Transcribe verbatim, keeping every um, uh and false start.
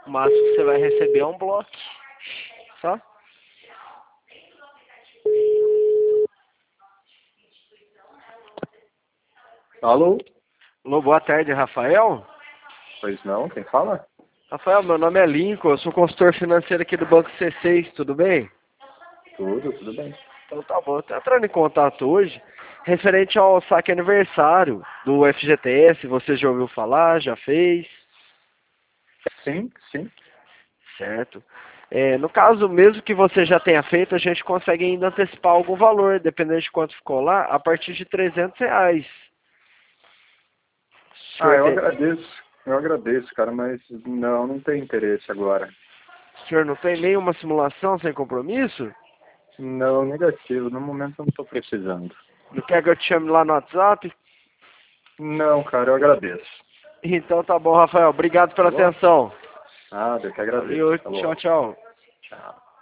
O máximo que você vai receber é um bloco. Só? Alô? Alô, boa tarde, Rafael. Pois não, quem fala? Rafael, meu nome é Lincoln, eu sou consultor financeiro aqui do Banco C seis, tudo bem? Tudo, tudo bem. Então tá bom, eu tô entrando em contato hoje, referente ao saque aniversário do F G T S, você já ouviu falar, já fez? Sim, sim. Certo. É, no caso, mesmo que você já tenha feito, a gente consegue ainda antecipar algum valor, dependendo de quanto ficou lá, a partir de trezentos reais. O Ah, senhor eu tem, agradeço. Eu agradeço, cara, mas não, não tem interesse agora. o senhor não tem nenhuma simulação sem compromisso? Não, negativo. No momento eu não estou precisando. Não quer que eu te chame lá no WhatsApp? Não, cara, eu agradeço. Então tá bom, Rafael. Obrigado pela Tá bom? atenção. Ah, eu que agradeço. Valeu, Tá tchau, bom. tchau. Tchau.